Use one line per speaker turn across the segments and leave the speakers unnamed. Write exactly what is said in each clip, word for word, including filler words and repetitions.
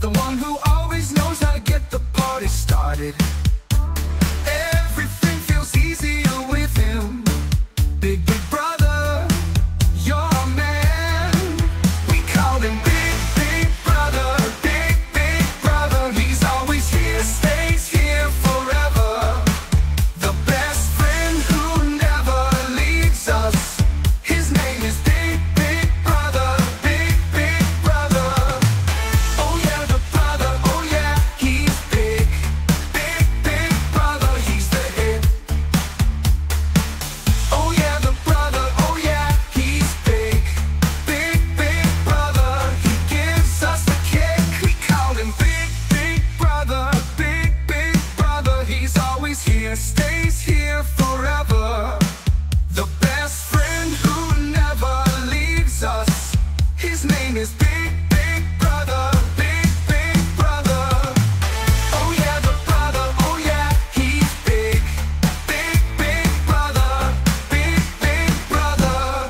the one who always knows how to get the party started. Everything feels easier with him. Big, big brother, you're a man. We call him Big, Big Brother, Big, Big Brother. He's always here, stays here forever. The best friend who never leaves us. His name is Big, Big Brother, Big, Big Brother. Oh yeah, the brother, oh yeah, he's big. Big, Big Brother, he's the hit. Oh yeah, the brother, oh yeah, he's big. Big, Big Brother, he gives us the kick. We call him Big, Big Brother, Big, Big Brother. He's always here, stays here forever. The best friend who never leaves us. His name is Big, Big Brother, Big, Big Brother. Oh yeah, the brother, oh yeah, he's big. Big, Big Brother, Big, Big Brother.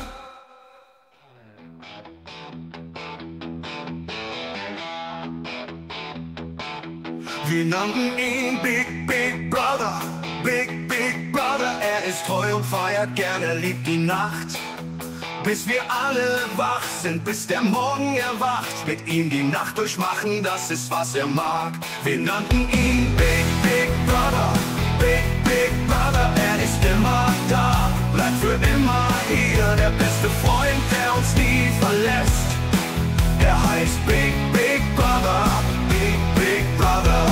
Wir nannten ihn Big, Big Brother, Big, Big Brother. Er ist treu und feiert gern, er liebt die Nacht. Bis wir alle wach sind, bis der Morgen erwacht. Mit ihm die Nacht durchmachen, das ist was er mag. Wir nannten ihn Big, Big Brother, Big, Big Brother. Er ist immer da, bleibt für immer hier. Der beste Freund, der uns nie verlässt. Er heißt Big, Big Brother, Big, Big Brother.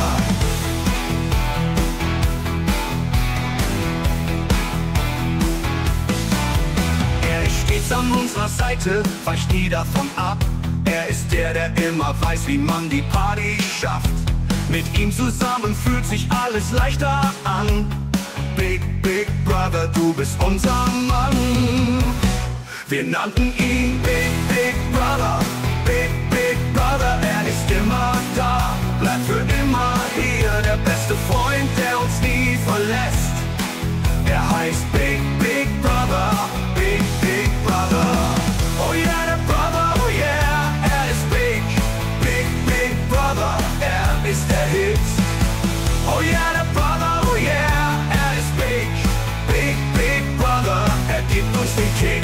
Er ist stets an unserer Seite, weicht nie davon ab. Er ist der, der immer weiß, wie man die Party schafft. Mit ihm zusammen fühlt sich alles leichter an. Big, Big Brother, du bist unser Mann. Wir nannten ihn Big, Big Brother, Big, Big Brother. Er ist immer da, bleibt für immer hier. Der beste Freund, der uns nie verlässt. Er heißt Big, Big Brother, Big, Big Brother. Oh yeah, der Brother, oh yeah, er ist Big, Big, Big Brother. Er ist der Hit. Oh yeah, der Brother, oh yeah, er ist Big, Big, Big Brother. Er gibt uns den Kick.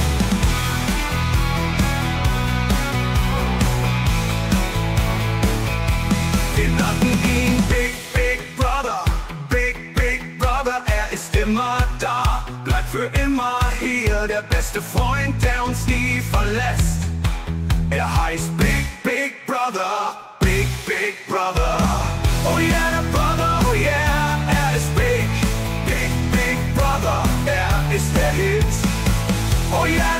Wir nannten ihn Big, Big Brother, Big, Big Brother. Er ist immer da, bleibt für immer hier. Der beste Freund, der uns nie verlässt. Er heißt Big, Big Brother, Big, Big Brother. Oh yeah, der Brother, oh yeah, er ist Big, Big, Big Brother. Er ist der Hit. Oh yeah.